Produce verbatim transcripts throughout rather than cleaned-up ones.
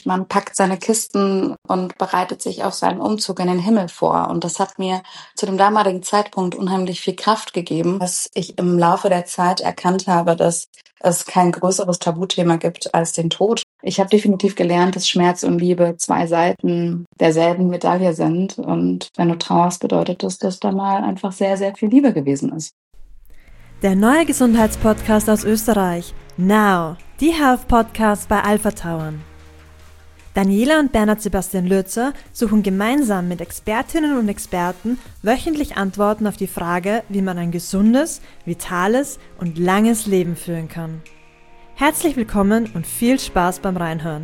Man packt seine Kisten und bereitet sich auf seinen Umzug in den Himmel vor. Und das hat mir zu dem damaligen Zeitpunkt unheimlich viel Kraft gegeben, dass ich im Laufe der Zeit erkannt habe, dass es kein größeres Tabuthema gibt als den Tod. Ich habe definitiv gelernt, dass Schmerz und Liebe zwei Seiten derselben Medaille sind. Und wenn du trauerst, bedeutet das, dass da mal einfach sehr, sehr viel Liebe gewesen ist. Der neue Gesundheitspodcast aus Österreich. Now, die Health Podcast bei Alpha Tauern. Daniela und Bernhard Sebastian Lürzer suchen gemeinsam mit Expertinnen und Experten wöchentlich Antworten auf die Frage, wie man ein gesundes, vitales und langes Leben führen kann. Herzlich willkommen und viel Spaß beim Reinhören.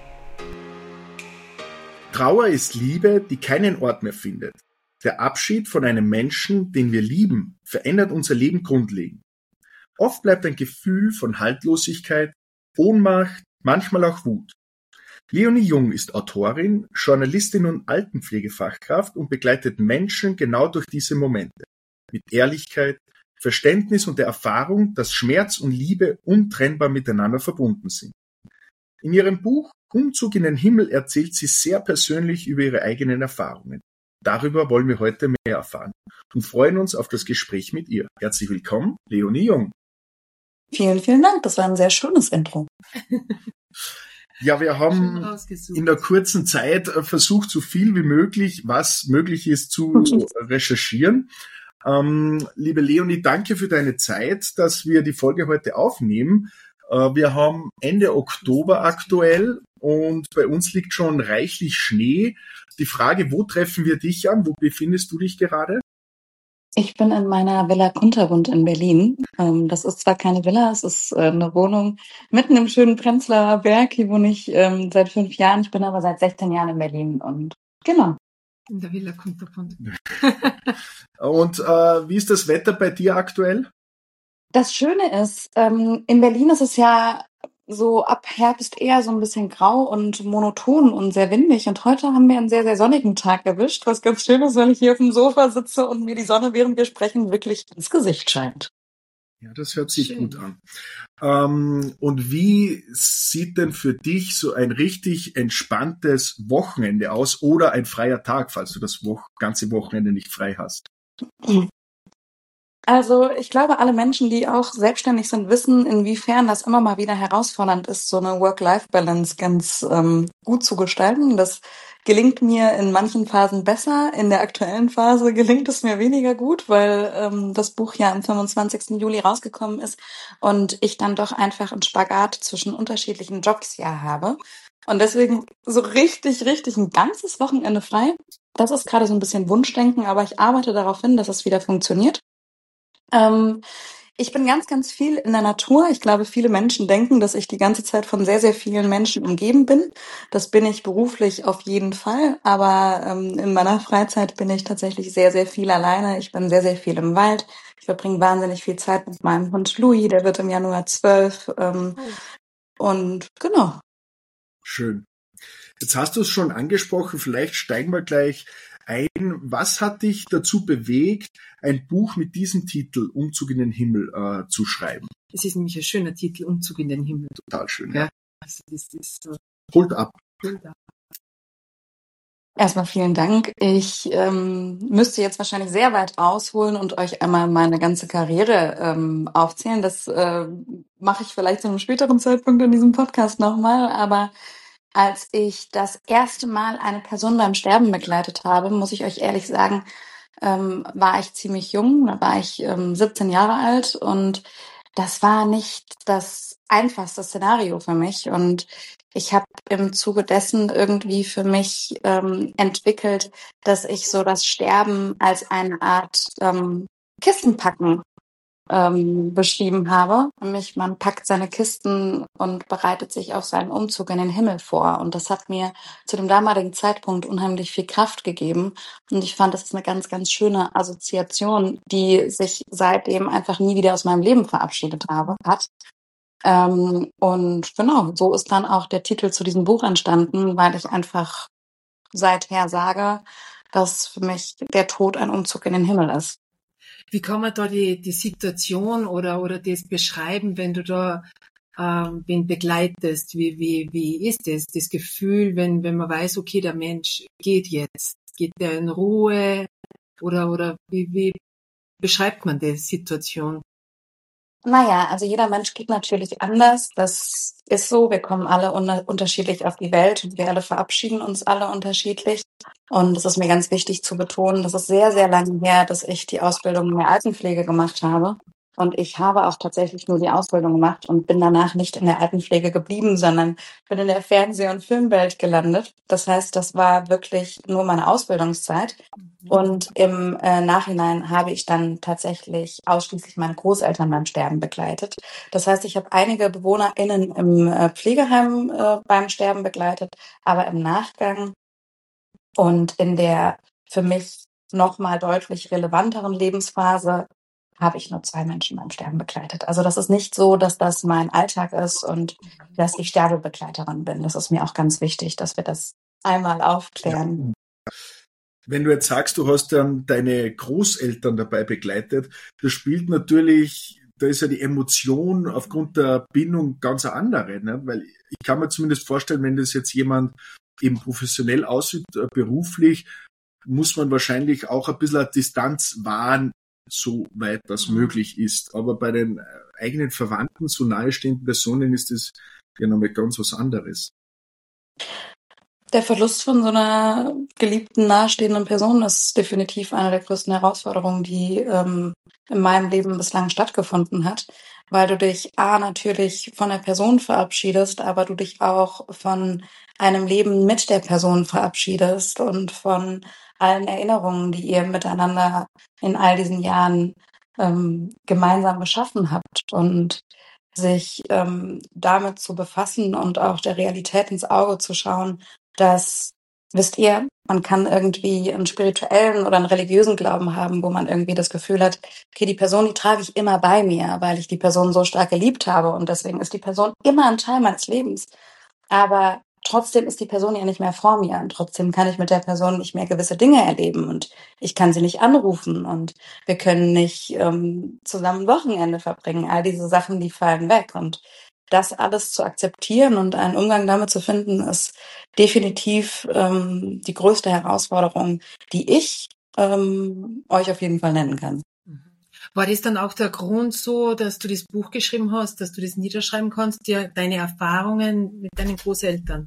Trauer ist Liebe, die keinen Ort mehr findet. Der Abschied von einem Menschen, den wir lieben, verändert unser Leben grundlegend. Oft bleibt ein Gefühl von Haltlosigkeit, Ohnmacht, manchmal auch Wut. Leonie Jung ist Autorin, Journalistin und Altenpflegefachkraft und begleitet Menschen genau durch diese Momente. Mit Ehrlichkeit, Verständnis und der Erfahrung, dass Schmerz und Liebe untrennbar miteinander verbunden sind. In ihrem Buch Umzug in den Himmel erzählt sie sehr persönlich über ihre eigenen Erfahrungen. Darüber wollen wir heute mehr erfahren und freuen uns auf das Gespräch mit ihr. Herzlich willkommen, Leonie Jung. Vielen, vielen Dank. Das war ein sehr schönes Intro. Ja, wir haben in der kurzen Zeit versucht, so viel wie möglich, was möglich ist, zu recherchieren. Ähm, liebe Leonie, danke für deine Zeit, dass wir die Folge heute aufnehmen. Äh, wir haben Ende Oktober aktuell und bei uns liegt schon reichlich Schnee. Die Frage, wo treffen wir dich an? Wo befindest du dich gerade? Ich bin in meiner Villa Kunterbunt in Berlin. Ähm, das ist zwar keine Villa, es ist äh, eine Wohnung mitten im schönen Prenzlauer Berg. Hier wohne ich ähm, seit fünf Jahren. Ich bin aber seit sechzehn Jahren in Berlin und genau. In der Villa Kunterbunt. Und äh, wie ist das Wetter bei dir aktuell? Das Schöne ist, ähm, in Berlin ist es ja so ab Herbst eher so ein bisschen grau und monoton und sehr windig. Und heute haben wir einen sehr, sehr sonnigen Tag erwischt, was ganz schön ist, weil ich hier auf dem Sofa sitze und mir die Sonne, während wir sprechen, wirklich ins Gesicht scheint. Ja, das hört sich Schön. gut an. Ähm, und wie sieht denn für dich so ein richtig entspanntes Wochenende aus oder ein freier Tag, falls du das Wo- ganze Wochenende nicht frei hast? Also ich glaube, alle Menschen, die auch selbstständig sind, wissen, inwiefern das immer mal wieder herausfordernd ist, so eine Work-Life-Balance ganz ähm, gut zu gestalten. Das gelingt mir in manchen Phasen besser. In der aktuellen Phase gelingt es mir weniger gut, weil ähm, das Buch ja am fünfundzwanzigsten Juli rausgekommen ist und ich dann doch einfach einen Spagat zwischen unterschiedlichen Jobs ja habe. Und deswegen so richtig, richtig ein ganzes Wochenende frei. Das ist gerade so ein bisschen Wunschdenken, aber ich arbeite darauf hin, dass es wieder funktioniert. Ähm, ich bin ganz, ganz viel in der Natur. Ich glaube, viele Menschen denken, dass ich die ganze Zeit von sehr, sehr vielen Menschen umgeben bin. Das bin ich beruflich auf jeden Fall. Aber ähm, in meiner Freizeit bin ich tatsächlich sehr, sehr viel alleine. Ich bin sehr, sehr viel im Wald. Ich verbringe wahnsinnig viel Zeit mit meinem Hund Louis. Der wird im Januar zwölf. Ähm, und genau. Schön. Jetzt hast du es schon angesprochen, vielleicht steigen wir gleich ein. Was hat dich dazu bewegt, ein Buch mit diesem Titel Umzug in den Himmel äh, zu schreiben? Es ist nämlich ein schöner Titel, Umzug in den Himmel. Total schön. Ja. Ja. Also das ist so. Holt ab. Erstmal vielen Dank. Ich ähm, müsste jetzt wahrscheinlich sehr weit ausholen und euch einmal meine ganze Karriere ähm, aufzählen. Das äh, mache ich vielleicht zu einem späteren Zeitpunkt in diesem Podcast nochmal. Aber als ich das erste Mal eine Person beim Sterben begleitet habe, muss ich euch ehrlich sagen, ähm, war ich ziemlich jung. Da war ich ähm, siebzehn Jahre alt und das war nicht das einfachste Szenario für mich. Und ich habe im Zuge dessen irgendwie für mich ähm, entwickelt, dass ich so das Sterben als eine Art ähm, Kistenpacken ähm, beschrieben habe. Nämlich man packt seine Kisten und bereitet sich auf seinen Umzug in den Himmel vor. Und das hat mir zu dem damaligen Zeitpunkt unheimlich viel Kraft gegeben. Und ich fand, das ist eine ganz, ganz schöne Assoziation, die sich seitdem einfach nie wieder aus meinem Leben verabschiedet habe, hat. Ähm, und genau, so ist dann auch der Titel zu diesem Buch entstanden, weil ich einfach seither sage, dass für mich der Tod ein Umzug in den Himmel ist. Wie kann man da die, die Situation oder, oder das beschreiben, wenn du da ähm, wen begleitest, wie, wie, wie ist es, das Gefühl, wenn, wenn man weiß, okay, der Mensch geht jetzt, geht der in Ruhe, oder, oder wie, wie beschreibt man die Situation? Naja, also jeder Mensch geht natürlich anders. Das ist so. Wir kommen alle un- unterschiedlich auf die Welt und wir alle verabschieden uns alle unterschiedlich. Und es ist mir ganz wichtig zu betonen, das ist sehr, sehr lange her, dass ich die Ausbildung in der Altenpflege gemacht habe. Und ich habe auch tatsächlich nur die Ausbildung gemacht und bin danach nicht in der Altenpflege geblieben, sondern bin in der Fernseh- und Filmwelt gelandet. Das heißt, das war wirklich nur meine Ausbildungszeit. Und im äh, Nachhinein habe ich dann tatsächlich ausschließlich meine Großeltern beim Sterben begleitet. Das heißt, ich habe einige BewohnerInnen im äh, Pflegeheim äh, beim Sterben begleitet, aber im Nachgang und in der für mich nochmal deutlich relevanteren Lebensphase habe ich nur zwei Menschen beim Sterben begleitet. Also das ist nicht so, dass das mein Alltag ist und dass ich Sterbebegleiterin bin. Das ist mir auch ganz wichtig, dass wir das einmal aufklären. Ja. Wenn du jetzt sagst, du hast dann deine Großeltern dabei begleitet, das spielt natürlich, da ist ja die Emotion aufgrund der Bindung ganz eine andere, ne? Weil ich kann mir zumindest vorstellen, wenn das jetzt jemand eben professionell ausübt, äh, beruflich, muss man wahrscheinlich auch ein bisschen eine Distanz wahren, so weit das Mhm. möglich ist. Aber bei den äh, eigenen Verwandten, so nahestehenden Personen ist das ja nochmal ganz was anderes. Der Verlust von so einer geliebten, nahestehenden Person ist definitiv eine der größten Herausforderungen, die ähm, in meinem Leben bislang stattgefunden hat, weil du dich A, natürlich von der Person verabschiedest, aber du dich auch von einem Leben mit der Person verabschiedest und von allen Erinnerungen, die ihr miteinander in all diesen Jahren ähm, gemeinsam geschaffen habt. Und sich ähm, damit zu befassen und auch der Realität ins Auge zu schauen, dass, wisst ihr, man kann irgendwie einen spirituellen oder einen religiösen Glauben haben, wo man irgendwie das Gefühl hat, okay, die Person, die trage ich immer bei mir, weil ich die Person so stark geliebt habe und deswegen ist die Person immer ein Teil meines Lebens. Aber trotzdem ist die Person ja nicht mehr vor mir und trotzdem kann ich mit der Person nicht mehr gewisse Dinge erleben und ich kann sie nicht anrufen und wir können nicht ähm, zusammen Wochenende verbringen. All diese Sachen, die fallen weg und das alles zu akzeptieren und einen Umgang damit zu finden, ist definitiv ähm, die größte Herausforderung, die ich ähm, euch auf jeden Fall nennen kann. War das dann auch der Grund so, dass du das Buch geschrieben hast, dass du das niederschreiben kannst, dir deine Erfahrungen mit deinen Großeltern?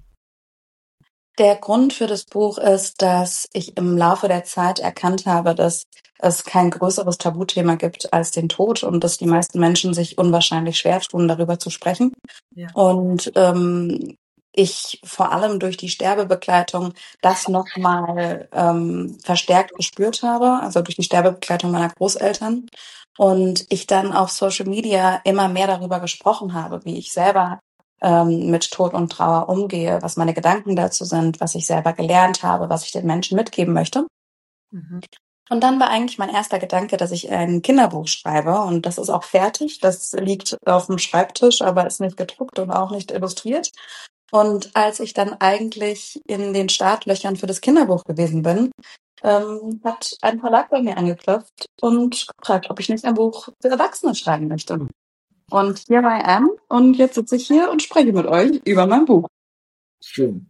Der Grund für das Buch ist, dass ich im Laufe der Zeit erkannt habe, dass es kein größeres Tabuthema gibt als den Tod und dass die meisten Menschen sich unwahrscheinlich schwer tun, darüber zu sprechen. Ja. Und ähm, ich vor allem durch die Sterbebegleitung das nochmal ähm, verstärkt gespürt habe, also durch die Sterbebegleitung meiner Großeltern. Und ich dann auf Social Media immer mehr darüber gesprochen habe, wie ich selber ähm, mit Tod und Trauer umgehe, was meine Gedanken dazu sind, was ich selber gelernt habe, was ich den Menschen mitgeben möchte. Mhm. Und dann war eigentlich mein erster Gedanke, dass ich ein Kinderbuch schreibe und das ist auch fertig. Das liegt auf dem Schreibtisch, aber ist nicht gedruckt und auch nicht illustriert. Und als ich dann eigentlich in den Startlöchern für das Kinderbuch gewesen bin, ähm, hat ein Verlag bei mir angeklopft und gefragt, ob ich nicht ein Buch für Erwachsene schreiben möchte. Und here I am und jetzt sitze ich hier und spreche mit euch über mein Buch. Schön.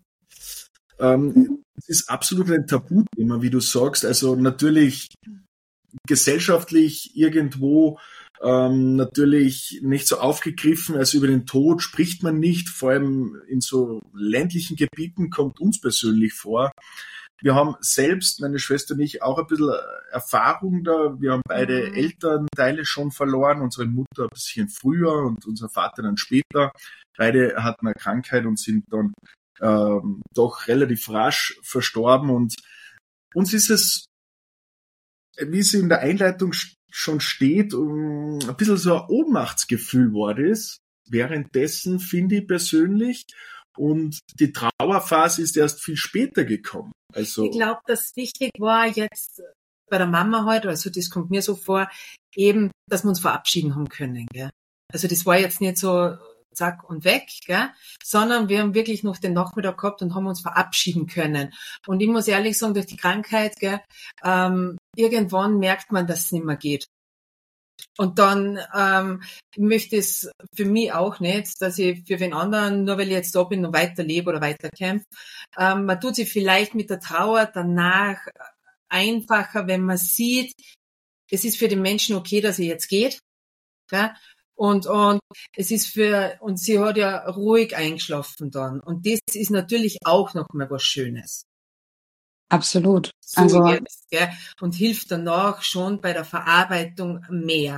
Ähm, es ist absolut ein Tabuthema, wie du sagst. Also natürlich gesellschaftlich irgendwo ähm, natürlich nicht so aufgegriffen. Also über den Tod spricht man nicht. Vor allem in so ländlichen Gebieten kommt uns persönlich vor. Wir haben selbst, meine Schwester und ich, auch ein bisschen Erfahrung da. Wir haben beide Elternteile schon verloren. Unsere Mutter ein bisschen früher und unser Vater dann später. Beide hatten eine Krankheit und sind dann ähm, doch relativ rasch verstorben. Und uns ist es, wie es in der Einleitung schon steht, um, ein bisschen so ein Ohnmachtsgefühl war das. Währenddessen finde ich persönlich. Und die Trauerphase ist erst viel später gekommen. Also ich glaube, das wichtig war jetzt bei der Mama heute, also das kommt mir so vor, eben, dass wir uns verabschieden haben können. Gell? Also das war jetzt nicht so zack und weg, gell? Sondern wir haben wirklich noch den Nachmittag gehabt und haben uns verabschieden können. Und ich muss ehrlich sagen, durch die Krankheit, gell, ähm, irgendwann merkt man, dass es nicht mehr geht. Und dann ähm, möchte es für mich auch nicht, dass ich für den anderen, nur weil ich jetzt da bin, noch weiterlebe oder weiterkämpfe. Ähm, man tut sich vielleicht mit der Trauer danach einfacher, wenn man sieht, es ist für den Menschen okay, dass er jetzt geht. Ja? Und, und es ist für, und sie hat ja ruhig eingeschlafen dann. Und das ist natürlich auch noch mal was Schönes. Absolut. So Also jetzt, gell? Und hilft danach schon bei der Verarbeitung mehr.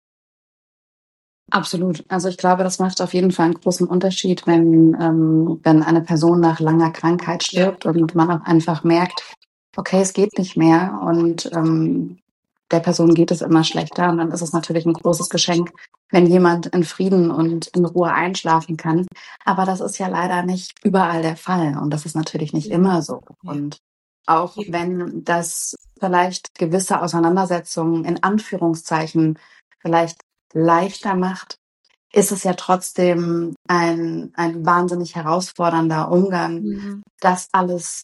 absolut. Also ich glaube, das macht auf jeden Fall einen großen Unterschied, wenn, ähm, wenn eine Person nach langer Krankheit stirbt Ja. und man auch einfach merkt, okay, es geht nicht mehr und ähm, der Person geht es immer schlechter. Und dann ist es natürlich ein großes Geschenk, wenn jemand in Frieden und in Ruhe einschlafen kann. Aber das ist ja leider nicht überall der Fall. Und das ist natürlich nicht Ja. immer so. Ja. Und auch Ja. wenn das vielleicht gewisse Auseinandersetzungen in Anführungszeichen vielleicht leichter macht, ist es ja trotzdem ein, ein wahnsinnig herausfordernder Umgang, Mhm. das alles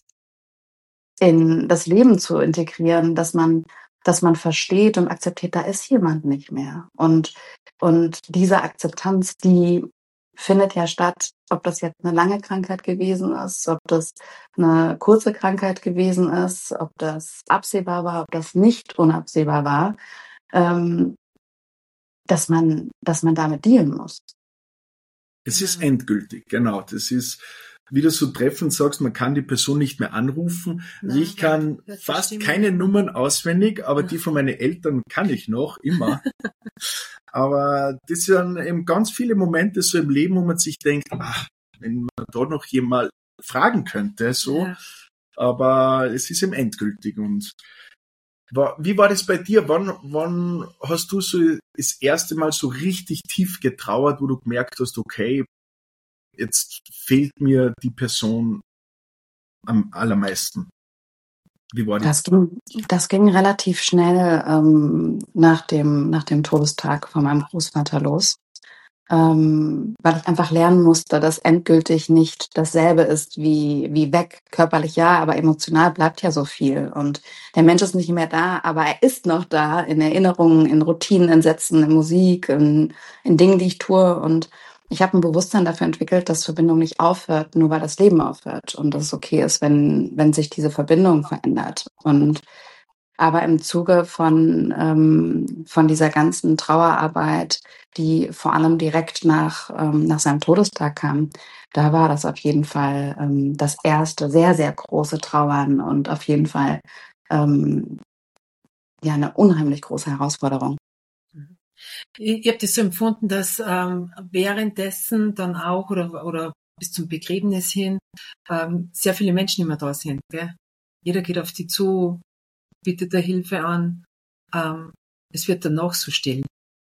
in das Leben zu integrieren, dass man, dass man versteht und akzeptiert, da ist jemand nicht mehr. Und, und diese Akzeptanz, die findet ja statt, ob das jetzt eine lange Krankheit gewesen ist, ob das eine kurze Krankheit gewesen ist, ob das absehbar war, ob das nicht unabsehbar war, ähm, dass man, dass man damit dealen muss. Es ist endgültig, genau. Das ist, wie du so treffend sagst, man kann die Person nicht mehr anrufen. Also ich kann das fast stimmt. keine Nummern auswendig, aber die von meinen Eltern kann ich noch, immer. Aber das sind eben ganz viele Momente so im Leben, wo man sich denkt, ach, wenn man da noch jemand fragen könnte, so. Ja. Aber es ist eben endgültig. Und war, wie war das bei dir? Wann, wann hast du so das erste Mal so richtig tief getrauert, wo du gemerkt hast, okay, jetzt fehlt mir die Person am allermeisten? Wie war das? Das ging, das ging relativ schnell ähm, nach dem, nach dem Todestag von meinem Großvater los. Ähm, weil ich einfach lernen musste, dass endgültig nicht dasselbe ist wie, wie weg. Körperlich ja, aber emotional bleibt ja so viel. Und der Mensch ist nicht mehr da, aber er ist noch da in Erinnerungen, in Routinen, in Sätzen, in Musik, in, in Dingen, die ich tue. Und ich habe ein Bewusstsein dafür entwickelt, dass Verbindung nicht aufhört, nur weil das Leben aufhört. Und dass es okay ist, wenn, wenn sich diese Verbindung verändert. Und aber im Zuge von, ähm, von dieser ganzen Trauerarbeit, die vor allem direkt nach, ähm, nach seinem Todestag kam, da war das auf jeden Fall ähm, das erste sehr, sehr große Trauern und auf jeden Fall ähm, ja eine unheimlich große Herausforderung. Ich, ich habe das so empfunden, dass ähm, währenddessen dann auch oder, oder bis zum Begräbnis hin ähm, sehr viele Menschen immer da sind. Gell? Jeder geht auf die zu, bietet der Hilfe an. Ähm, es wird danach so still.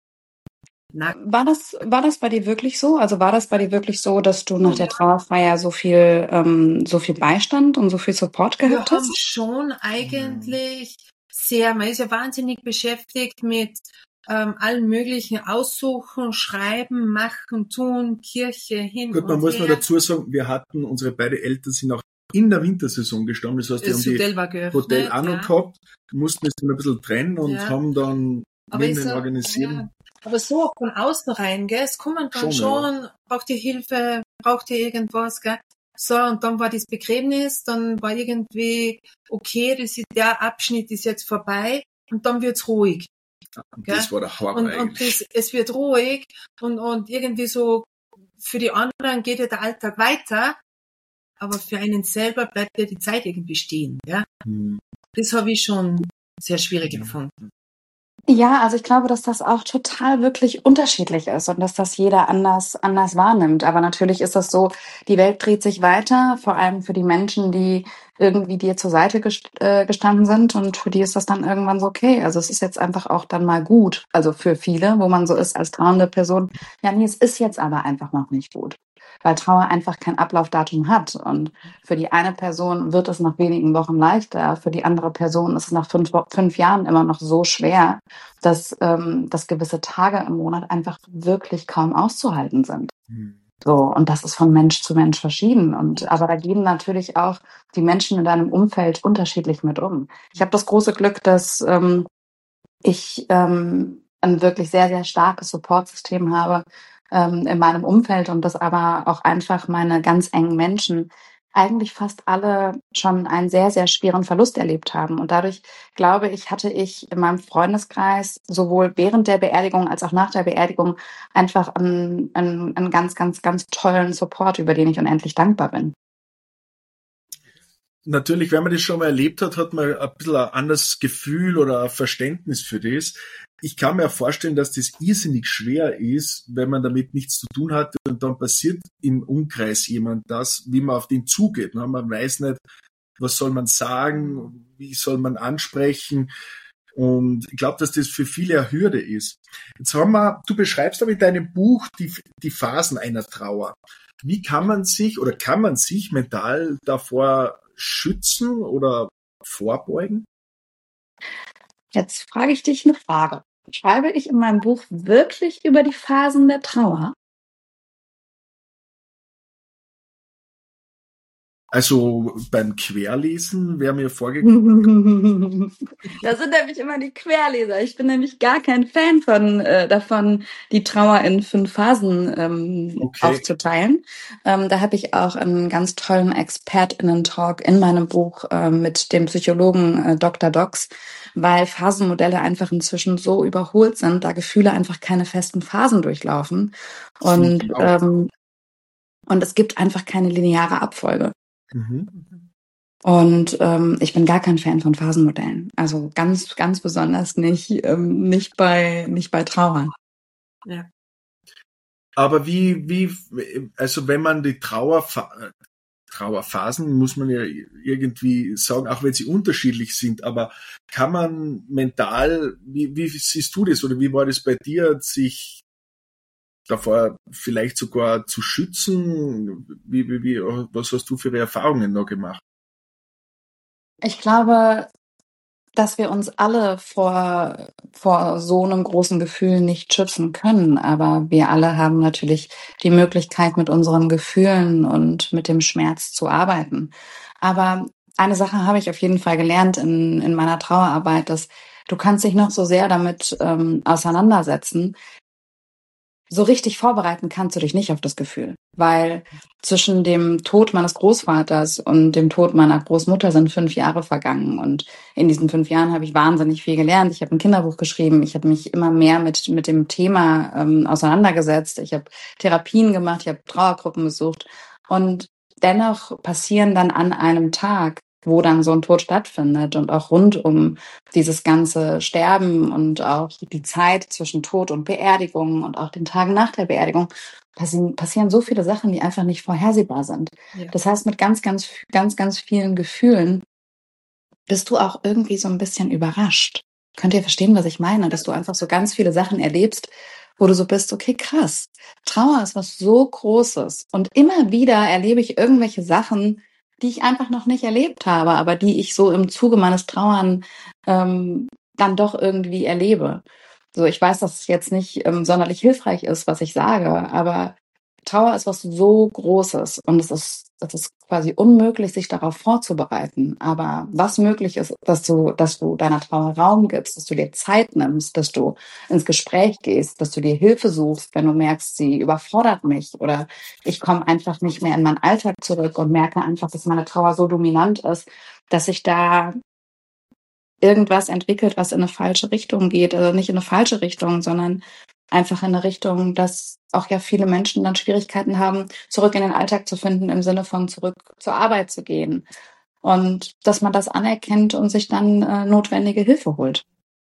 Na, War das, war das bei dir wirklich so? Also war das bei dir wirklich so, dass du nach der Trauerfeier so viel, ähm, so viel Beistand und so viel Support wir gehabt haben hast? schon eigentlich sehr, man ist ja wahnsinnig beschäftigt mit ähm, allen möglichen Aussuchen, Schreiben, Machen, Tun, Kirche, hin Gut, man und muss her. noch dazu sagen, wir hatten, unsere beiden Eltern sind auch in der Wintersaison gestorben. Das heißt, die Das haben die Hotel war geöffnet. Hotel auch noch ja. gehabt, mussten es dann ein bisschen trennen und Ja. haben dann Aber, mit ist den so, organisieren. ja, aber so von außen rein, gell? Es kommen dann Schon, schon, ja. braucht ihr Hilfe, braucht ihr irgendwas, gell? So, und dann war das Begräbnis, dann war irgendwie, okay, das ist, der Abschnitt ist jetzt vorbei und dann wird's ruhig. Und Gell? das war der Horror Und, und eigentlich. das, es wird ruhig und, und irgendwie so, für die anderen geht ja der Alltag weiter, aber für einen selber bleibt ja die Zeit irgendwie stehen, ja? Hm. Das habe ich schon sehr schwierig empfunden. Ja, also ich glaube, dass das auch total wirklich unterschiedlich ist und dass das jeder anders, anders wahrnimmt. Aber natürlich ist das so, die Welt dreht sich weiter, vor allem für die Menschen, die irgendwie dir zur Seite gest äh, gestanden sind und für die ist das dann irgendwann so okay. Also es ist jetzt einfach auch dann mal gut. Also für viele, wo man so ist als trauernde Person, ja nee, es ist jetzt aber einfach noch nicht gut. Weil Trauer einfach kein Ablaufdatum hat. Und für die eine Person wird es nach wenigen Wochen leichter, für die andere Person ist es nach fünf, fünf Jahren immer noch so schwer, dass, ähm, dass gewisse Tage im Monat einfach wirklich kaum auszuhalten sind. Hm. So, und das ist von Mensch zu Mensch verschieden. Und aber da gehen natürlich auch die Menschen in deinem Umfeld unterschiedlich mit um. Ich habe das große Glück, dass ähm, ich ähm, ein wirklich sehr, sehr starkes Supportsystem habe ähm, in meinem Umfeld und dass aber auch einfach meine ganz engen Menschen eigentlich fast alle schon einen sehr, sehr schweren Verlust erlebt haben. Und dadurch, glaube ich, hatte ich in meinem Freundeskreis sowohl während der Beerdigung als auch nach der Beerdigung einfach einen, einen, einen ganz, ganz, ganz tollen Support, über den ich unendlich dankbar bin. Natürlich, wenn man das schon mal erlebt hat, hat man ein bisschen ein anderes Gefühl oder ein Verständnis für das. Ich kann mir vorstellen, dass das irrsinnig schwer ist, wenn man damit nichts zu tun hat und dann passiert im Umkreis jemand das, wie man auf den zugeht. Man weiß nicht, was soll man sagen, wie soll man ansprechen. Und ich glaube, dass das für viele eine Hürde ist. Jetzt haben wir, du beschreibst aber in deinem Buch die, die Phasen einer Trauer. Wie kann man sich oder kann man sich mental davor schützen oder vorbeugen? Jetzt frage ich dich eine Frage. Schreibe ich in meinem Buch wirklich über die Phasen der Trauer? Also beim Querlesen wäre mir vorgekommen. Das sind nämlich immer die Querleser. Ich bin nämlich gar kein Fan von äh, davon, die Trauer in fünf Phasen ähm, Okay. aufzuteilen. Ähm, da habe ich auch einen ganz tollen ExpertInnen-Talk in meinem Buch äh, mit dem Psychologen äh, Doktor Dox, weil Phasenmodelle einfach inzwischen so überholt sind, da Gefühle einfach keine festen Phasen durchlaufen. Und, ähm, und es gibt einfach keine lineare Abfolge. Mhm. Und ähm, ich bin gar kein Fan von Phasenmodellen. Also ganz, ganz besonders nicht, ähm, nicht bei, nicht bei Trauer. Ja. Aber wie, wie, also wenn man die Trauer, Trauerphasen, muss man ja irgendwie sagen, auch wenn sie unterschiedlich sind, aber kann man mental, wie, wie siehst du das oder wie war das bei dir, sich davor vielleicht sogar zu schützen? Wie, wie, wie, was hast du für Erfahrungen noch gemacht? Ich glaube, dass wir uns alle vor, vor so einem großen Gefühl nicht schützen können. Aber wir alle haben natürlich die Möglichkeit, mit unseren Gefühlen und mit dem Schmerz zu arbeiten. Aber eine Sache habe ich auf jeden Fall gelernt in, in meiner Trauerarbeit, dass du kannst dich noch so sehr damit ähm, auseinandersetzen. So richtig vorbereiten kannst du dich nicht auf das Gefühl, weil zwischen dem Tod meines Großvaters und dem Tod meiner Großmutter sind fünf Jahre vergangen. Und in diesen fünf Jahren habe ich wahnsinnig viel gelernt. Ich habe ein Kinderbuch geschrieben. Ich habe mich immer mehr mit, mit dem Thema ähm, auseinandergesetzt. Ich habe Therapien gemacht. Ich habe Trauergruppen besucht. Und dennoch passieren dann an einem Tag, wo dann so ein Tod stattfindet und auch rund um dieses ganze Sterben und auch die Zeit zwischen Tod und Beerdigung und auch den Tagen nach der Beerdigung passieren, passieren so viele Sachen, die einfach nicht vorhersehbar sind. Ja. Das heißt, mit ganz, ganz, ganz, ganz vielen Gefühlen bist du auch irgendwie so ein bisschen überrascht. Könnt ihr verstehen, was ich meine? Dass du einfach so ganz viele Sachen erlebst, wo du so bist, okay, krass, Trauer ist was so Großes. Und immer wieder erlebe ich irgendwelche Sachen, die ich einfach noch nicht erlebt habe, aber die ich so im Zuge meines Trauern ähm, dann doch irgendwie erlebe. So, ich weiß, dass es jetzt nicht ähm, sonderlich hilfreich ist, was ich sage, aber Trauer ist was so Großes und es ist, es ist quasi unmöglich, sich darauf vorzubereiten. Aber was möglich ist, dass du, dass du deiner Trauer Raum gibst, dass du dir Zeit nimmst, dass du ins Gespräch gehst, dass du dir Hilfe suchst, wenn du merkst, sie überfordert mich oder ich komme einfach nicht mehr in meinen Alltag zurück und merke einfach, dass meine Trauer so dominant ist, dass ich da irgendwas entwickelt, was in eine falsche Richtung geht. Also nicht in eine falsche Richtung, sondern einfach in eine Richtung, dass auch ja viele Menschen dann Schwierigkeiten haben, zurück in den Alltag zu finden, im Sinne von zurück zur Arbeit zu gehen. Und dass man das anerkennt und sich dann äh, notwendige Hilfe holt.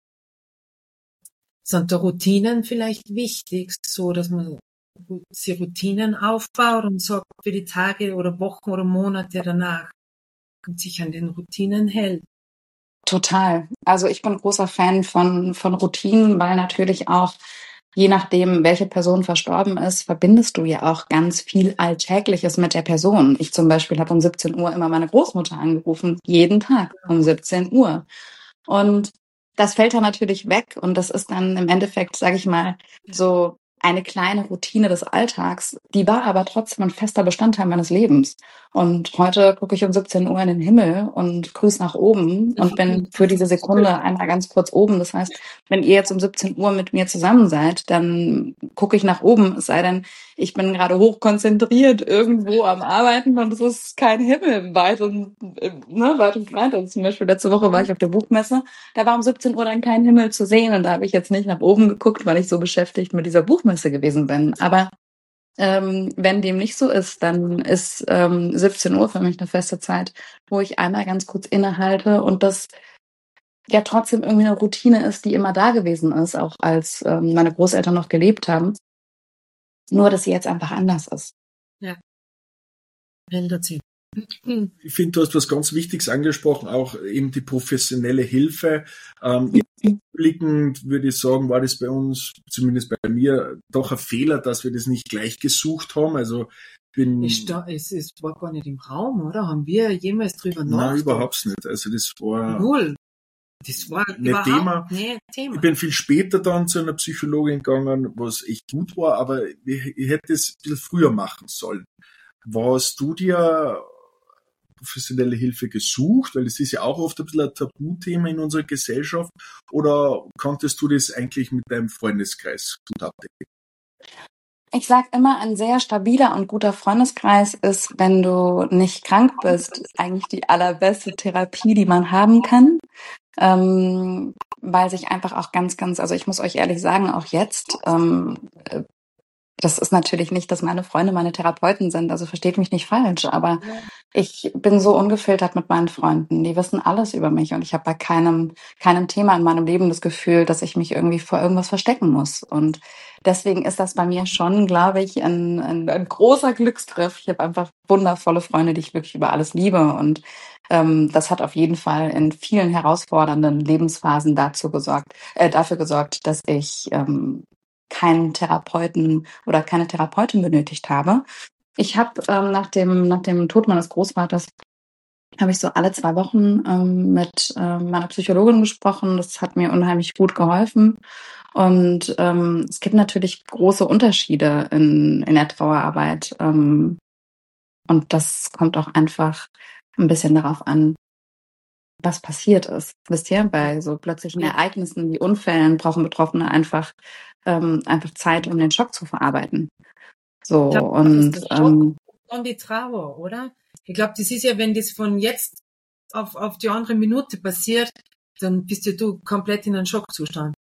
Sind da Routinen vielleicht wichtig, so dass man die Routinen aufbaut und sagt für die Tage oder Wochen oder Monate danach und sich an den Routinen hält? Total. Also ich bin großer Fan von, von Routinen, weil natürlich auch je nachdem, welche Person verstorben ist, verbindest du ja auch ganz viel Alltägliches mit der Person. Ich zum Beispiel habe um siebzehn Uhr immer meine Großmutter angerufen, jeden Tag um siebzehn Uhr. Und das fällt dann natürlich weg und das ist dann im Endeffekt, sage ich mal, so eine kleine Routine des Alltags, die war aber trotzdem ein fester Bestandteil meines Lebens. Und heute gucke ich um siebzehn Uhr in den Himmel und grüße nach oben und bin für diese Sekunde einmal ganz kurz oben. Das heißt, wenn ihr jetzt um siebzehn Uhr mit mir zusammen seid, dann gucke ich nach oben, es sei denn, ich bin gerade hochkonzentriert irgendwo am Arbeiten und es ist kein Himmel weit und, ne, weit und breit. Also zum Beispiel letzte Woche war ich auf der Buchmesse, da war um siebzehn Uhr dann kein Himmel zu sehen und da habe ich jetzt nicht nach oben geguckt, weil ich so beschäftigt mit dieser Buchmesse gewesen bin. Aber ähm, wenn dem nicht so ist, dann ist ähm, siebzehn Uhr für mich eine feste Zeit, wo ich einmal ganz kurz innehalte und das ja trotzdem irgendwie eine Routine ist, die immer da gewesen ist, auch als ähm, meine Großeltern noch gelebt haben. Nur, dass sie jetzt einfach anders ist. Ja. Ändert sich. Ich finde, du hast was ganz Wichtiges angesprochen, auch eben die professionelle Hilfe. Ähm, rückblickend würde ich sagen, war das bei uns, zumindest bei mir, doch ein Fehler, dass wir das nicht gleich gesucht haben. Also bin Ich da, es, es war gar nicht im Raum, oder? Haben wir jemals drüber nachgedacht? Nein, überhaupt nicht. Also das war Null. Das war nicht überhaupt Thema. nicht Thema. Ich bin viel später dann zu einer Psychologin gegangen, was echt gut war, aber ich, ich hätte es ein bisschen früher machen sollen. Warst du dir professionelle Hilfe gesucht? Weil es ist ja auch oft ein bisschen ein Tabuthema in unserer Gesellschaft. Oder konntest du das eigentlich mit deinem Freundeskreis gut abdecken? Ich sag immer, ein sehr stabiler und guter Freundeskreis ist, wenn du nicht krank bist, eigentlich die allerbeste Therapie, die man haben kann. Ähm, weil sich einfach auch ganz, ganz, also ich muss euch ehrlich sagen, auch jetzt, ähm, das ist natürlich nicht, dass meine Freunde meine Therapeuten sind, also versteht mich nicht falsch, aber ich bin so ungefiltert mit meinen Freunden. Die wissen alles über mich und ich habe bei keinem, keinem Thema in meinem Leben das Gefühl, dass ich mich irgendwie vor irgendwas verstecken muss. Und deswegen ist das bei mir schon, glaube ich, ein, ein, ein großer Glücksgriff. Ich habe einfach wundervolle Freunde, die ich wirklich über alles liebe und ähm, das hat auf jeden Fall in vielen herausfordernden Lebensphasen dazu gesorgt, äh, dafür gesorgt, dass ich ähm, keinen Therapeuten oder keine Therapeutin benötigt habe. Ich habe ähm, nach dem nach dem Tod meines Großvaters habe ich so alle zwei Wochen ähm, mit äh, meiner Psychologin gesprochen. Das hat mir unheimlich gut geholfen. Und ähm, es gibt natürlich große Unterschiede in in der Trauerarbeit. Ähm, und das kommt auch einfach ein bisschen darauf an, was passiert ist. Wisst ihr, bei so plötzlichen Ereignissen wie Unfällen brauchen Betroffene einfach ähm, einfach Zeit, um den Schock zu verarbeiten. So, Ja, und das ist der Schock ähm, und die Trauer, oder? Ich glaube, das ist ja, wenn das von jetzt auf, auf die andere Minute passiert, dann bist ja du komplett in einem Schockzustand.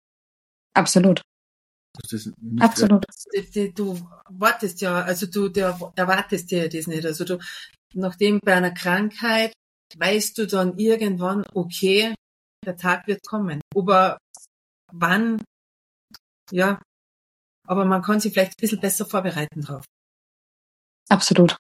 absolut, Das ist nicht absolut. Du, du, du wartest ja, also du, du erwartest dir das nicht. Also du, nachdem bei einer Krankheit weißt du dann irgendwann, okay, der Tag wird kommen. Aber wann, ja, aber man kann sich vielleicht ein bisschen besser vorbereiten drauf. Absolut.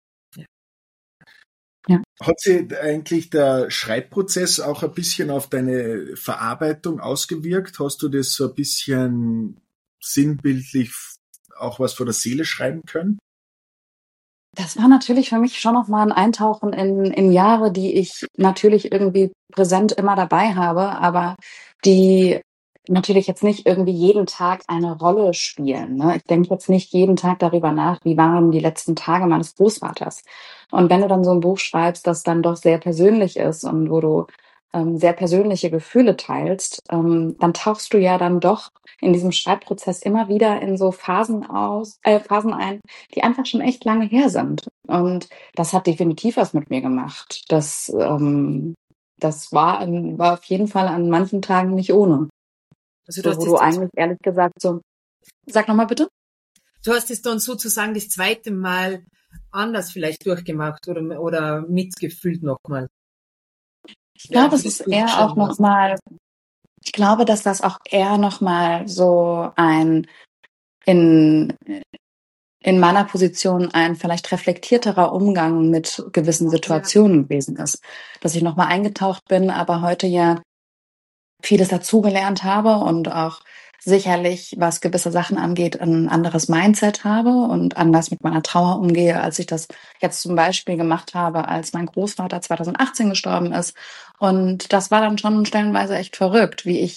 Ja. Hat sich eigentlich der Schreibprozess auch ein bisschen auf deine Verarbeitung ausgewirkt? Hast du das so ein bisschen sinnbildlich auch was vor der Seele schreiben können? Das war natürlich für mich schon nochmal ein Eintauchen in, in Jahre, die ich natürlich irgendwie präsent immer dabei habe, aber die natürlich jetzt nicht irgendwie jeden Tag eine Rolle spielen. Ne? Ich denke jetzt nicht jeden Tag darüber nach, wie waren die letzten Tage meines Großvaters. Und wenn du dann so ein Buch schreibst, das dann doch sehr persönlich ist und wo du ähm, sehr persönliche Gefühle teilst, ähm, dann tauchst du ja dann doch in diesem Schreibprozess immer wieder in so Phasen aus, äh, Phasen ein, die einfach schon echt lange her sind. Und das hat definitiv was mit mir gemacht. Das, ähm, das war, an- war auf jeden Fall an manchen Tagen nicht ohne. Also du So, hast wo das du dann, eigentlich ehrlich gesagt so, sag nochmal bitte. du hast es dann sozusagen das zweite Mal anders vielleicht durchgemacht oder, oder mitgefühlt nochmal. Ich glaube, es ist eher auch nochmal, ich glaube, dass das auch eher nochmal so ein, in, in meiner Position ein vielleicht reflektierterer Umgang mit gewissen Situationen gewesen ist. Dass ich nochmal eingetaucht bin, aber heute ja vieles dazugelernt habe und auch sicherlich, was gewisse Sachen angeht, ein anderes Mindset habe und anders mit meiner Trauer umgehe, als ich das jetzt zum Beispiel gemacht habe, als mein Großvater zwanzig achtzehn gestorben ist. Und das war dann schon stellenweise echt verrückt, wie ich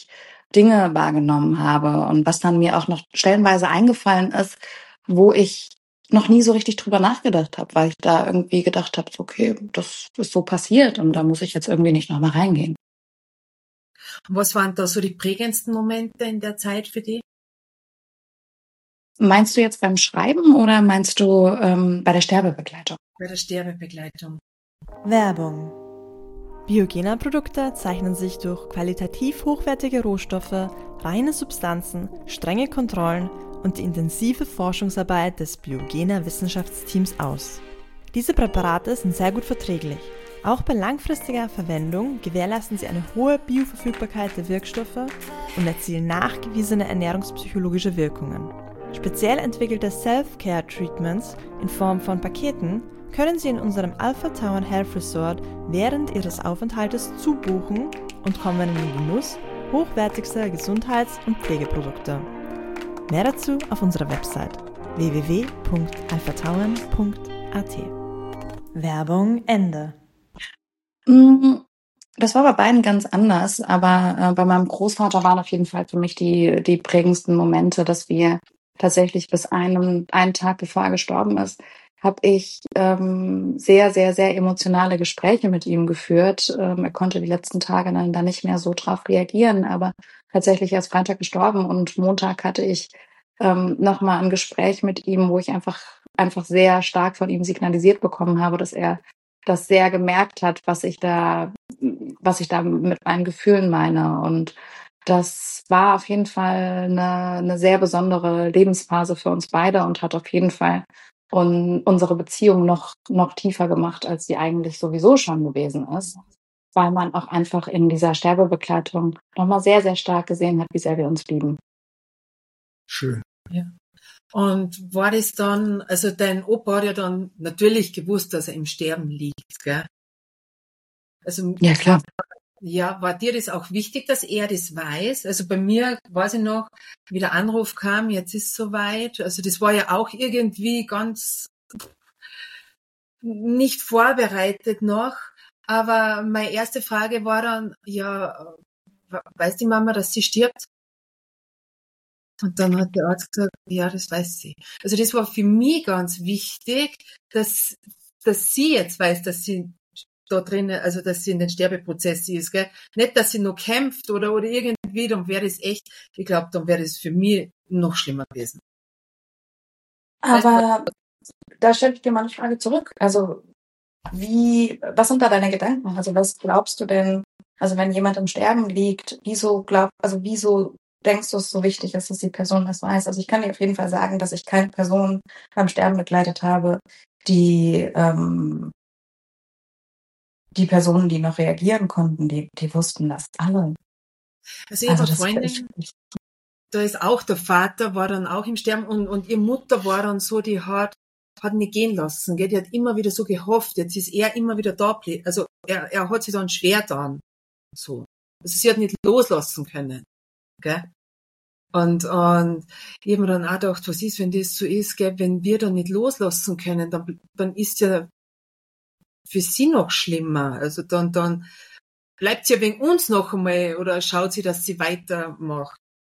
Dinge wahrgenommen habe und was dann mir auch noch stellenweise eingefallen ist, wo ich noch nie so richtig drüber nachgedacht habe, weil ich da irgendwie gedacht habe, okay, das ist so passiert und da muss ich jetzt irgendwie nicht nochmal reingehen. Was waren da so die prägendsten Momente in der Zeit für dich? Meinst du jetzt beim Schreiben oder meinst du ähm, bei der Sterbebegleitung? Bei der Sterbebegleitung. Werbung. Biogena-Produkte zeichnen sich durch qualitativ hochwertige Rohstoffe, reine Substanzen, strenge Kontrollen und die intensive Forschungsarbeit des Biogena-Wissenschaftsteams aus. Diese Präparate sind sehr gut verträglich. Auch bei langfristiger Verwendung gewährleisten sie eine hohe Bioverfügbarkeit der Wirkstoffe und erzielen nachgewiesene ernährungspsychologische Wirkungen. Speziell entwickelte Self-Care-Treatments in Form von Paketen können Sie in unserem Alpha Tauern Health Resort während Ihres Aufenthaltes zubuchen und kommen in den Genuss hochwertigster Gesundheits- und Pflegeprodukte. Mehr dazu auf unserer Website w w w punkt alpha tauern punkt a t. Werbung Ende. Das war bei beiden ganz anders, aber äh, bei meinem Großvater waren auf jeden Fall für mich die, die prägendsten Momente, dass wir tatsächlich bis einem, einen Tag bevor er gestorben ist, habe ich ähm, sehr, sehr, sehr emotionale Gespräche mit ihm geführt. Ähm, er konnte die letzten Tage dann, dann nicht mehr so drauf reagieren, aber tatsächlich erst Freitag gestorben und Montag hatte ich ähm, nochmal ein Gespräch mit ihm, wo ich einfach, einfach sehr stark von ihm signalisiert bekommen habe, dass er das sehr gemerkt hat, was ich da, was ich da mit meinen Gefühlen meine. Und das war auf jeden Fall eine, eine sehr besondere Lebensphase für uns beide und hat auf jeden Fall un, unsere Beziehung noch, noch tiefer gemacht, als sie eigentlich sowieso schon gewesen ist, weil man auch einfach in dieser Sterbebegleitung nochmal sehr, sehr stark gesehen hat, wie sehr wir uns lieben. Schön. Ja. Und war das dann, also dein Opa hat ja dann natürlich gewusst, dass er im Sterben liegt, gell? Also, Ja, klar. ja, war dir das auch wichtig, dass er das weiß? Also bei mir, weiß ich noch, wie der Anruf kam, jetzt ist es soweit. Also das war ja auch irgendwie ganz nicht vorbereitet noch. Aber meine erste Frage war dann, ja, weiß die Mama, dass sie stirbt? Und dann hat der Arzt gesagt, ja, das weiß sie. Also das war für mich ganz wichtig, dass, dass sie jetzt weiß, dass sie da drinnen, also dass sie in den Sterbeprozess ist, gell? Nicht, dass sie noch kämpft oder, oder irgendwie, dann wäre das echt, ich glaube, dann wäre das für mich noch schlimmer gewesen. Aber da stelle ich dir mal eine Frage zurück. Also wie, was sind da deine Gedanken? Also was glaubst du denn, also wenn jemand im Sterben liegt, wieso glaub, also wieso denkst du, es so wichtig ist, dass die Person das weiß? Also ich kann dir auf jeden Fall sagen, dass ich keine Person beim Sterben begleitet habe, die ähm, die Personen, die noch reagieren konnten, die, die wussten das alle. Also ich Also habe das Freundin, ich, ich, da ist auch der Vater, war dann auch im Sterben und, und ihre Mutter war dann so, die hat, hat nicht gehen lassen, gell? Die hat immer wieder so gehofft, jetzt ist er immer wieder da, also er, er hat sich dann schwer getan, so. Also sie hat nicht loslassen können, gell? Und, und ich habe mir dann auch gedacht, was ist, wenn das so ist, gell? Wenn wir dann nicht loslassen können, dann, dann ist ja für sie noch schlimmer. Also dann, dann bleibt sie ja wegen uns noch einmal oder schaut sie, dass sie weitermacht.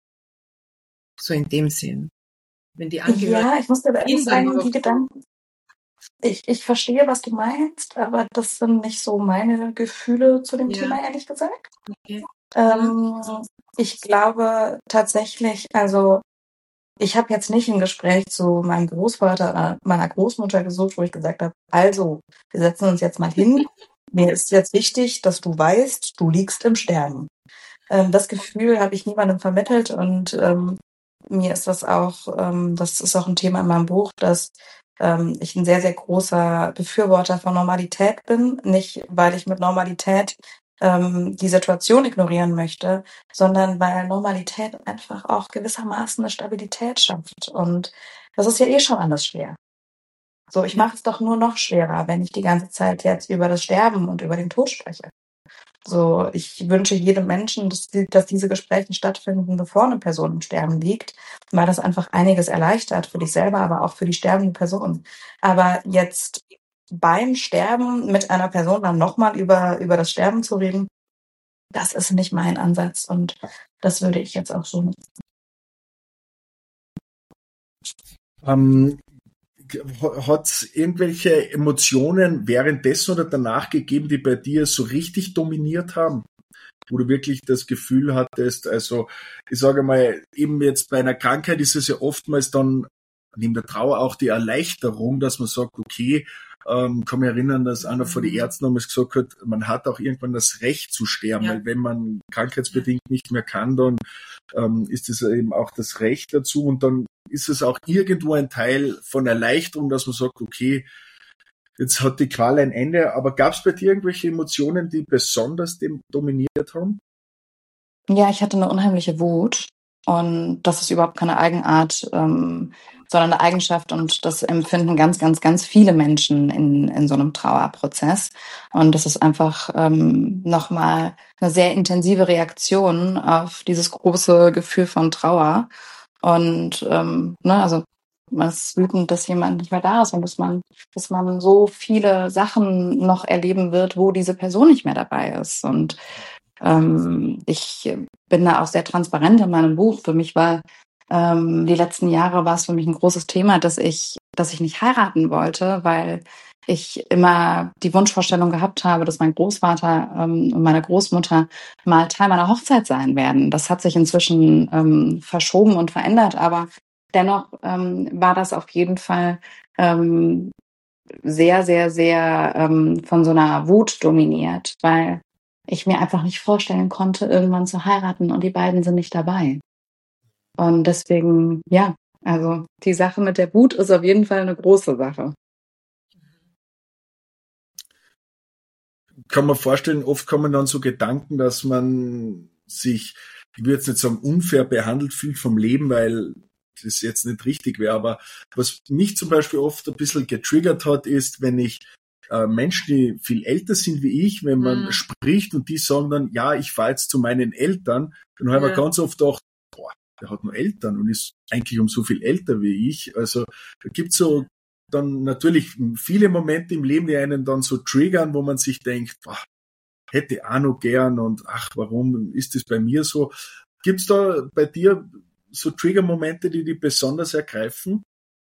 So in dem Sinn. Wenn die Angehörigen. Ja, ich muss dir aber ehrlich sagen, die Gedanken, ich, ich verstehe, was du meinst, aber das sind nicht so meine Gefühle zu dem Ja. Thema, ehrlich gesagt. Okay. Ähm, ich glaube tatsächlich, also ich habe jetzt nicht ein Gespräch zu meinem Großvater oder meiner Großmutter gesucht, wo ich gesagt habe, also, wir setzen uns jetzt mal hin. Mir ist jetzt wichtig, dass du weißt, du liegst im Sterben. Ähm, das Gefühl habe ich niemandem vermittelt und ähm, mir ist das auch, ähm, das ist auch ein Thema in meinem Buch, dass ähm, ich ein sehr, sehr großer Befürworter von Normalität bin. Nicht, weil ich mit Normalität ähm, die Situation ignorieren möchte, sondern weil Normalität einfach auch gewissermaßen eine Stabilität schafft. Und das ist ja eh schon alles schwer. So, ich mache es doch nur noch schwerer, wenn ich die ganze Zeit jetzt über das Sterben und über den Tod spreche. So, ich wünsche jedem Menschen, dass, die, dass diese Gespräche stattfinden, bevor eine Person im Sterben liegt, weil das einfach einiges erleichtert für dich selber, aber auch für die sterbende Person. Aber jetzt beim Sterben mit einer Person dann nochmal über, über das Sterben zu reden, das ist nicht mein Ansatz und das würde ich jetzt auch so nicht. Ähm, hat es irgendwelche Emotionen währenddessen oder danach gegeben, die bei dir so richtig dominiert haben? Wo du wirklich das Gefühl hattest, also ich sage mal, eben jetzt bei einer Krankheit ist es ja oftmals dann neben der Trauer auch die Erleichterung, dass man sagt, okay, ähm, kann mich erinnern, dass einer von den Ärzten damals gesagt hat, man hat auch irgendwann das Recht zu sterben, ja. Weil wenn man krankheitsbedingt nicht mehr kann, dann ähm, ist es eben auch das Recht dazu und dann ist es auch irgendwo ein Teil von Erleichterung, dass man sagt, okay, jetzt hat die Qual ein Ende, aber gab es bei dir irgendwelche Emotionen, die besonders dem dominiert haben? Ja, ich hatte eine unheimliche Wut und das ist überhaupt keine Eigenart, ähm, sondern eine Eigenschaft und das empfinden ganz, ganz, ganz viele Menschen in, in so einem Trauerprozess. Und das ist einfach ähm, nochmal eine sehr intensive Reaktion auf dieses große Gefühl von Trauer. Und ähm, ne, also man ist wütend, dass jemand nicht mehr da ist und dass man, dass man so viele Sachen noch erleben wird, wo diese Person nicht mehr dabei ist. Und ähm, ich bin da auch sehr transparent in meinem Buch. Für mich war ähm, die letzten Jahre war es für mich ein großes Thema, dass ich, dass ich nicht heiraten wollte, weil ich immer die Wunschvorstellung gehabt habe, dass mein Großvater ähm, und meine Großmutter mal Teil meiner Hochzeit sein werden. Das hat sich inzwischen ähm, verschoben und verändert, aber dennoch ähm, war das auf jeden Fall ähm, sehr, sehr, sehr ähm, von so einer Wut dominiert, weil ich mir einfach nicht vorstellen konnte, irgendwann zu heiraten und die beiden sind nicht dabei. Und deswegen, ja, also die Sache mit der Wut ist auf jeden Fall eine große Sache. Kann man vorstellen, oft kommen dann so Gedanken, dass man sich, ich würde jetzt nicht sagen, unfair behandelt fühlt vom Leben, weil das jetzt nicht richtig wäre, aber was mich zum Beispiel oft ein bisschen getriggert hat, ist, wenn ich äh, Menschen, die viel älter sind wie ich, wenn man mhm. spricht und die sagen dann, ja, ich fahre jetzt zu meinen Eltern, dann ja. haben wir ganz oft gedacht, boah, der hat nur Eltern und ist eigentlich um so viel älter wie ich. Also da gibt's so dann natürlich viele Momente im Leben, die einen dann so triggern, wo man sich denkt, boah, hätte auch noch gern und ach, warum ist das bei mir so? Gibt's da bei dir so Trigger-Momente, die dich besonders ergreifen?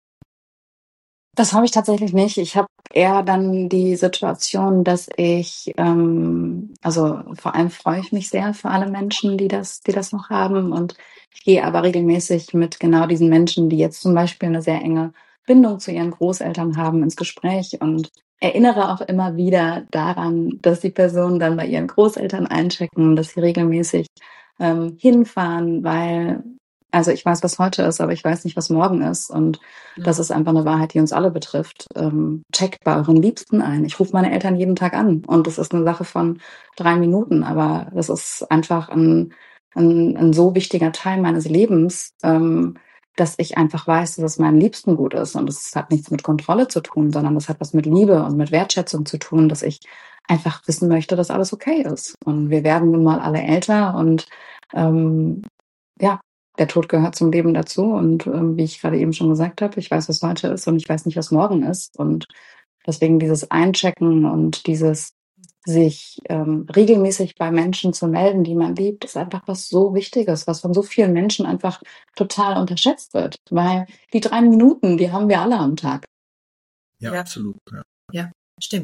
Das habe ich tatsächlich nicht. Ich habe eher dann die Situation, dass ich, ähm, also vor allem freue ich mich sehr für alle Menschen, die das, die das noch haben und ich gehe aber regelmäßig mit genau diesen Menschen, die jetzt zum Beispiel eine sehr enge Bindung zu ihren Großeltern haben, ins Gespräch und erinnere auch immer wieder daran, dass die Personen dann bei ihren Großeltern einchecken, dass sie regelmäßig ähm, hinfahren, weil also ich weiß, was heute ist, aber ich weiß nicht, was morgen ist. Und ja. das ist einfach eine Wahrheit, die uns alle betrifft. Ähm, checkt bei euren Liebsten ein. Ich rufe meine Eltern jeden Tag an. Und das ist eine Sache von drei Minuten. Aber das ist einfach ein, ein, ein so wichtiger Teil meines Lebens, ähm, dass ich einfach weiß, dass es meinen Liebsten gut ist. Und das hat nichts mit Kontrolle zu tun, sondern das hat was mit Liebe und mit Wertschätzung zu tun, dass ich einfach wissen möchte, dass alles okay ist. Und wir werden nun mal alle älter und ähm, ja, der Tod gehört zum Leben dazu und ähm, wie ich gerade eben schon gesagt habe, ich weiß, was heute ist und ich weiß nicht, was morgen ist und deswegen dieses Einchecken und dieses sich ähm, regelmäßig bei Menschen zu melden, die man liebt, ist einfach was so Wichtiges, was von so vielen Menschen einfach total unterschätzt wird, weil die drei Minuten, die haben wir alle am Tag. Ja, ja. Absolut. Ja. ja, stimmt.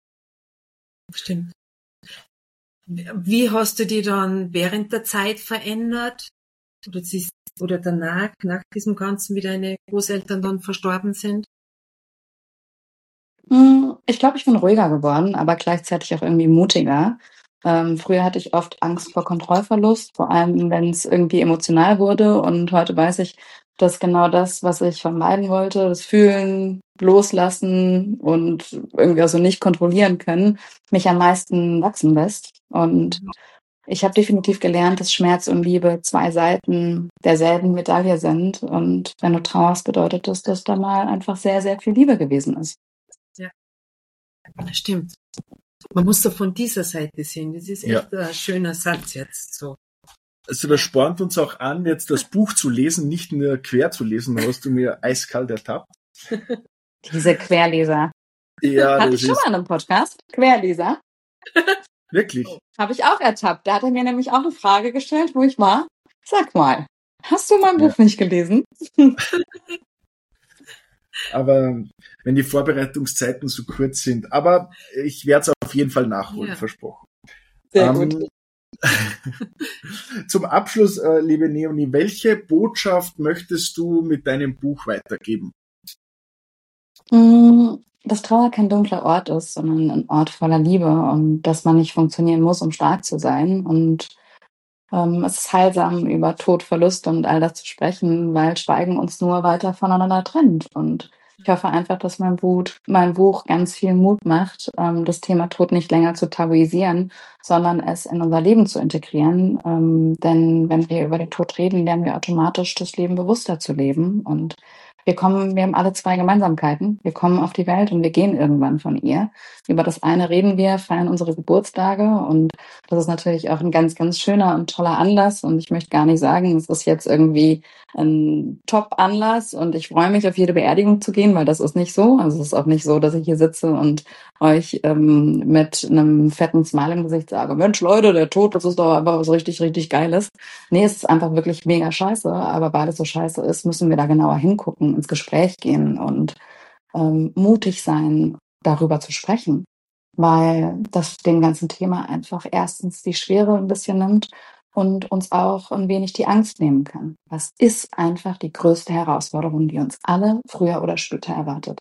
Stimmt. Wie hast du die dann während der Zeit verändert? Oder, siehst, oder danach, nach diesem Ganzen, wie deine Großeltern dann verstorben sind? Ich glaube, ich bin ruhiger geworden, aber gleichzeitig auch irgendwie mutiger. Ähm, früher hatte ich oft Angst vor Kontrollverlust, vor allem wenn es irgendwie emotional wurde. Und heute weiß ich, dass genau das, was ich vermeiden wollte, das Fühlen, Loslassen und irgendwie also nicht kontrollieren können, mich am meisten wachsen lässt. Und ich habe definitiv gelernt, dass Schmerz und Liebe zwei Seiten derselben Medaille sind. Und wenn du trauerst, bedeutet das, dass da mal einfach sehr, sehr viel Liebe gewesen ist. Ja, das stimmt. Man muss doch von dieser Seite sehen. Das ist echt ja. ein schöner Satz jetzt so. Also das spornt uns auch an, jetzt das Buch zu lesen, nicht nur quer zu lesen, da hast du mir eiskalt ertappt. Diese Querleser. Ja, Hatte das ich schon ist... mal in einem Podcast? Querleser? Wirklich? Habe ich auch ertappt. Da hat er mir nämlich auch eine Frage gestellt, wo ich war. Sag mal, hast du mein Ja. Buch nicht gelesen? Aber wenn die Vorbereitungszeiten so kurz sind. Aber ich werde es auf jeden Fall nachholen, Ja. versprochen. Sehr Ähm, gut. Zum Abschluss, äh, liebe Neonie, welche Botschaft möchtest du mit deinem Buch weitergeben? Mm, Dass Trauer kein dunkler Ort ist, sondern ein Ort voller Liebe und dass man nicht funktionieren muss, um stark zu sein. Und ähm, es ist heilsam, über Tod, Verlust und all das zu sprechen, weil Schweigen uns nur weiter voneinander trennt. Und ich hoffe einfach, dass mein Buch, mein Buch ganz viel Mut macht, ähm, das Thema Tod nicht länger zu tabuisieren, sondern es in unser Leben zu integrieren. Ähm, denn wenn wir über den Tod reden, lernen wir automatisch, das Leben bewusster zu leben. Und wir kommen, wir haben alle zwei Gemeinsamkeiten. Wir kommen auf die Welt und wir gehen irgendwann von ihr. Über das eine reden wir, feiern unsere Geburtstage und das ist natürlich auch ein ganz, ganz schöner und toller Anlass. Und ich möchte gar nicht sagen, es ist jetzt irgendwie ein Top-Anlass und ich freue mich, auf jede Beerdigung zu gehen, weil das ist nicht so. Also es ist auch nicht so, dass ich hier sitze und euch ähm, mit einem fetten Smile im Gesicht sage, Mensch Leute, der Tod, das ist doch einfach was richtig, richtig Geiles. Nee, es ist einfach wirklich mega scheiße. Aber weil es so scheiße ist, müssen wir da genauer hingucken, ins Gespräch gehen und ähm, mutig sein, darüber zu sprechen. Weil das dem ganzen Thema einfach erstens die Schwere ein bisschen nimmt und uns auch ein wenig die Angst nehmen kann. Das ist einfach die größte Herausforderung, die uns alle früher oder später erwartet.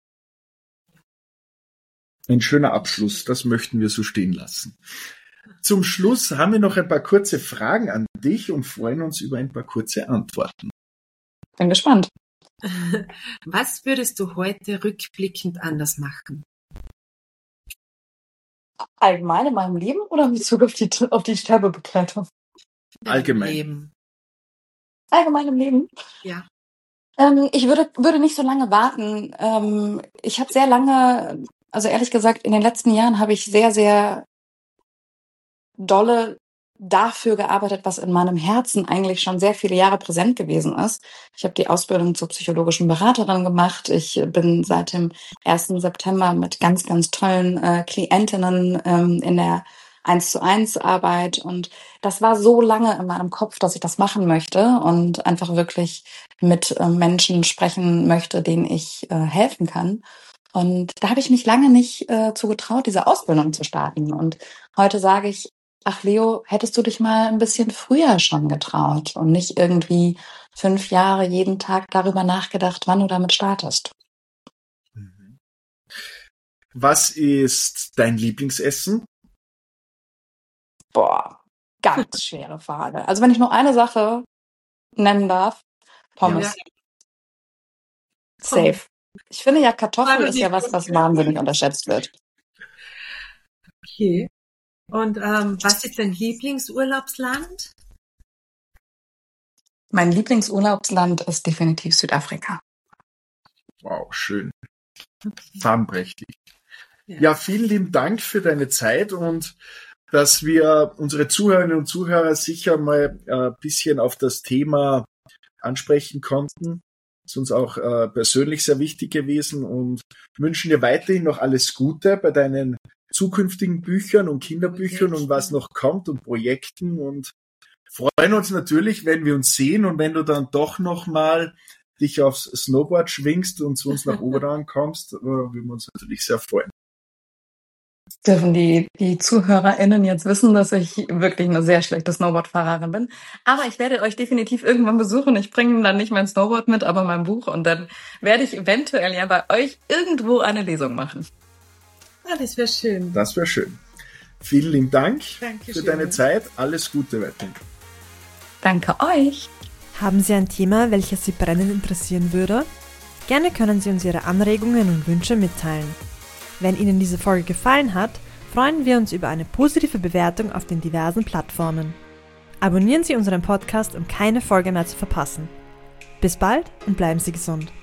Ein schöner Abschluss, das möchten wir so stehen lassen. Zum Schluss haben wir noch ein paar kurze Fragen an dich und freuen uns über ein paar kurze Antworten. Bin gespannt. Was würdest du heute rückblickend anders machen? Allgemein in meinem Leben oder in Bezug auf die, auf die Sterbebegleitung? Allgemein. Leben. Allgemein im Leben? Ja. Ähm, ich würde, würde nicht so lange warten. Ähm, ich habe sehr lange, also ehrlich gesagt, in den letzten Jahren habe ich sehr, sehr dolle dafür gearbeitet, was in meinem Herzen eigentlich schon sehr viele Jahre präsent gewesen ist. Ich habe die Ausbildung zur psychologischen Beraterin gemacht. Ich bin seit dem ersten September mit ganz, ganz tollen äh, Klientinnen ähm, in der eins zu eins Arbeit und das war so lange in meinem Kopf, dass ich das machen möchte und einfach wirklich mit äh, Menschen sprechen möchte, denen ich äh, helfen kann. Und da habe ich mich lange nicht äh, zu getraut, diese Ausbildung zu starten. Und heute sage ich, ach Leo, hättest du dich mal ein bisschen früher schon getraut und nicht irgendwie fünf Jahre jeden Tag darüber nachgedacht, wann du damit startest. Was ist dein Lieblingsessen? Boah, ganz schwere Frage. Also wenn ich nur eine Sache nennen darf, Pommes. Ja. Safe. Ich finde ja, Kartoffel Aber ist ja die- was, was wahnsinnig unterschätzt wird. Okay. Und ähm, was ist dein Lieblingsurlaubsland? Mein Lieblingsurlaubsland ist definitiv Südafrika. Wow, schön. Farbenprächtig. Ja. Ja, vielen lieben Dank für deine Zeit und dass wir unsere Zuhörerinnen und Zuhörer sicher mal ein äh, bisschen auf das Thema ansprechen konnten. Ist uns auch äh, persönlich sehr wichtig gewesen und wünschen dir weiterhin noch alles Gute bei deinen zukünftigen Büchern und Kinderbüchern und was noch kommt und Projekten und freuen uns natürlich, wenn wir uns sehen und wenn du dann doch noch mal dich aufs Snowboard schwingst und zu uns nach Oberdauern kommst, äh, würden wir uns natürlich sehr freuen. Dürfen die, die ZuhörerInnen jetzt wissen, dass ich wirklich eine sehr schlechte Snowboardfahrerin bin. Aber ich werde euch definitiv irgendwann besuchen. Ich bringe dann nicht mein Snowboard mit, aber mein Buch. Und dann werde ich eventuell ja bei euch irgendwo eine Lesung machen. Ah, das wäre schön. Das wäre schön. Vielen lieben Dank Dankeschön. für deine Zeit. Alles Gute weiterhin. Danke euch. Haben Sie ein Thema, welches Sie brennend interessieren würde? Gerne können Sie uns Ihre Anregungen und Wünsche mitteilen. Wenn Ihnen diese Folge gefallen hat, freuen wir uns über eine positive Bewertung auf den diversen Plattformen. Abonnieren Sie unseren Podcast, um keine Folge mehr zu verpassen. Bis bald und bleiben Sie gesund.